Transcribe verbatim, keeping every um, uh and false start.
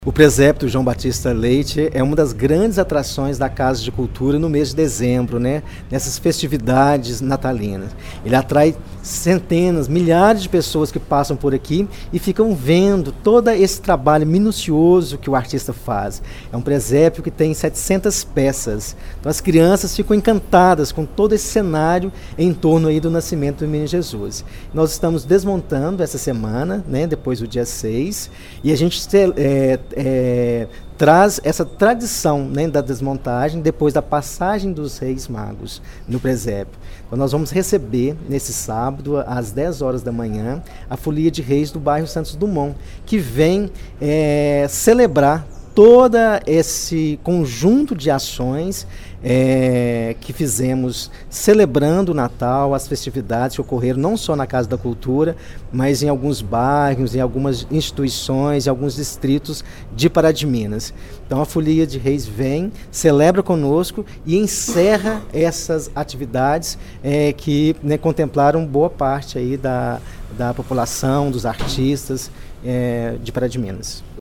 O presépio João Batista Leite é uma das grandes atrações da Casa de Cultura no mês de dezembro, né? Nessas festividades natalinas. Ele atrai centenas, milhares de pessoas que passam por aqui e ficam vendo todo esse trabalho minucioso que o artista faz. É um presépio que tem setecentas peças. Então as crianças ficam encantadas com todo esse cenário em torno aí do nascimento do menino Jesus. Nós estamos desmontando essa semana, né? Depois do dia seis, e a gente é, É, traz essa tradição, né, da desmontagem depois da passagem dos Reis Magos no presépio. Então nós vamos receber nesse sábado às dez horas da manhã a Folia de Reis do bairro Santos Dumont, que vem é, celebrar todo esse conjunto de ações é, que fizemos celebrando o Natal, as festividades que ocorreram não só na Casa da Cultura, mas em alguns bairros, em algumas instituições, em alguns distritos de Pará de Minas. Então a Folia de Reis vem, celebra conosco e encerra essas atividades é, que, né, contemplaram boa parte aí da, da população, dos artistas é, de Pará de Minas.